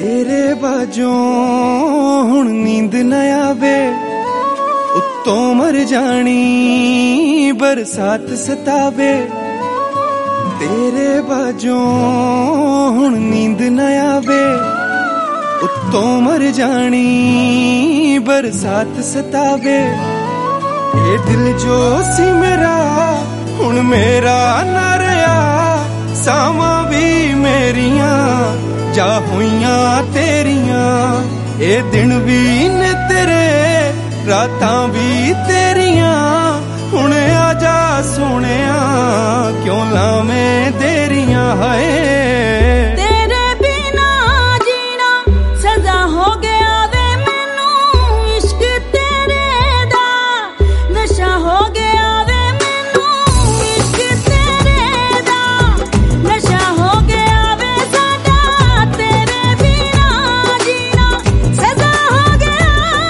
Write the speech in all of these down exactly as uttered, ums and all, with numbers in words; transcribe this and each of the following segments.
तेरे बाजों हुण नींद न आवे, उत्तों मर जानी बरसात सतावे। तेरे बाजों हुण नींद न आवे, उत्तों मर जानी बरसात सतावे। ये दिल जो सी मेरा हुण मेरा न रहा, सावां भी मेरियां जा होइयां तेरियां। ये दिन भी ने तेरे रातां भी तेरियां, हुण आजा सोहणिया क्यों लावें देरियां। हाय तेरे बिना जीना सजा हो गया वे मैनू, इश्क तेरे दा नशा हो गया वे मैनू, इश्क तेरे दा नशा हो गया वे साडा। तेरे बिना जीना सजा हो गया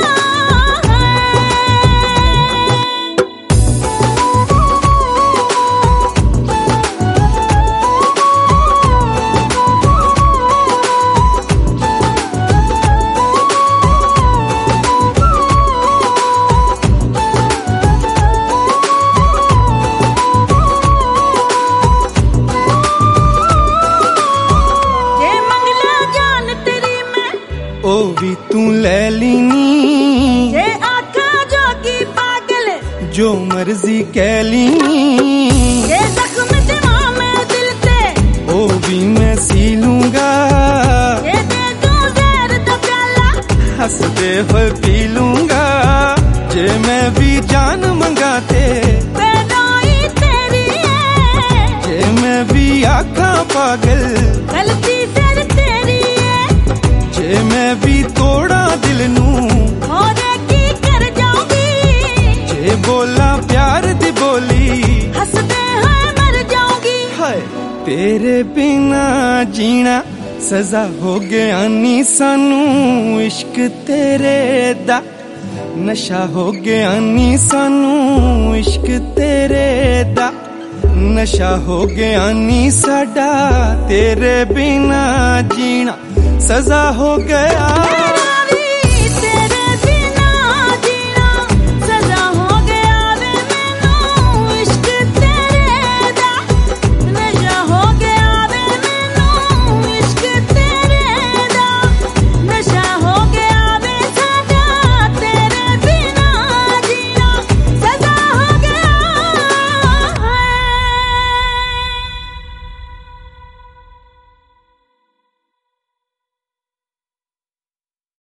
ओ भी तू ले लीनी, जे आखा जोगी पागल जो मर्जी कह ली। जे जख्म जमा मैं दिल ते, ओ भी मैं सी लूंगा। जे दे दूं जहर दा प्याला, हंसदे हुए पी लूंगा। जे मैं भी जान मंगा ते, बेदाई तेरी है। जे मैं भी आखा पागल, गलती फिर तेरी है। जे मैं भी तोड़ा दिल नू, होरे की कर जाऊंगी। जे बोला प्यार दी बोली, हंसदे हुए मर जाऊंगी। हाय तेरे बिना जीना सजा हो गया नी सानू, इश्क तेरे दा नशा हो गया नी सानू, इश्क तेरे दा नशा हो गया नी साडा। तेरे बिना जीना सजा हो गया।